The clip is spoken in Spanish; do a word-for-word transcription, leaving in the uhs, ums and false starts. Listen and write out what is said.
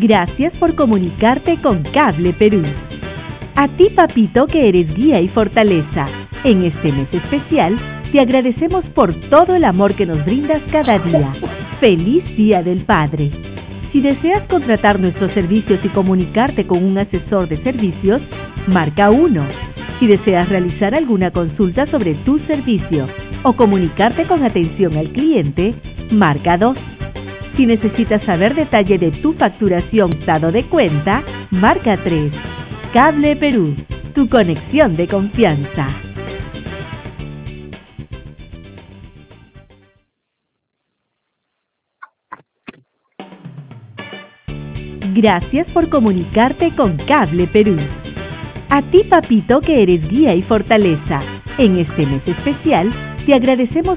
Gracias por comunicarte con Cable Perú. A ti, papito, que eres guía y fortaleza, en este mes especial, te agradecemos por todo el amor que nos brindas cada día. ¡Feliz Día del Padre! Si deseas contratar nuestros servicios y comunicarte con un asesor de servicios, marca uno. Si deseas realizar alguna consulta sobre tu servicio o comunicarte con atención al cliente, marca dos. Si necesitas saber detalle de tu facturación estado de cuenta, marca tres. Cable Perú, tu conexión de confianza. Gracias por comunicarte con Cable Perú. A ti, papito, que eres guía y fortaleza, en este mes especial, te agradecemos